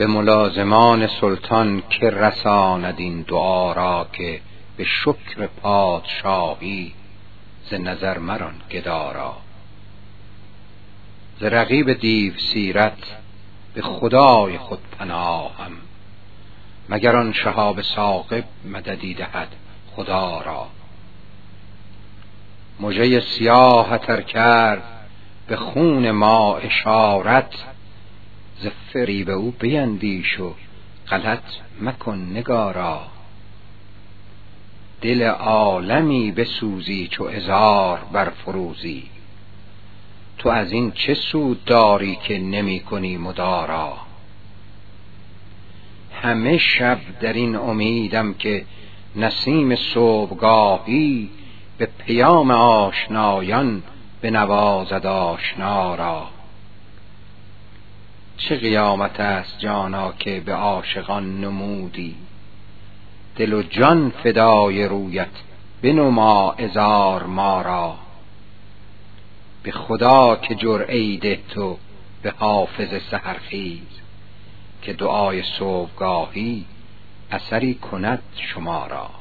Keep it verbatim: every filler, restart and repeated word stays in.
به ملازمان سلطان که رساند این دعا را که به شکر پادشاهی ز نظر مران گدا را. ز رقیب دیو سیرت به خدای خود پناهم، مگر آن شهاب ثاقب مددی دهد خدا را. مژه سیاهت ار کرد به خون ما اشارت، ز فریب او بیندیش و غلط مکن نگارا. دل عالمی بسوزی چو عذار برفروزی، تو از این چه سود داری که نمی کنی مدارا. همه شب در این امیدم که نسیم صبحگاهی به پیام آشنایان بنوازد آشنا را. چه قیامت است جانا که به عاشقان نمودی، دل و جان فدای رویت بنما عذار ما را. به خدا که جرعه‌ای ده تو به حافظ سحرخیز، که دعای صبحگاهی اثری کند شما را.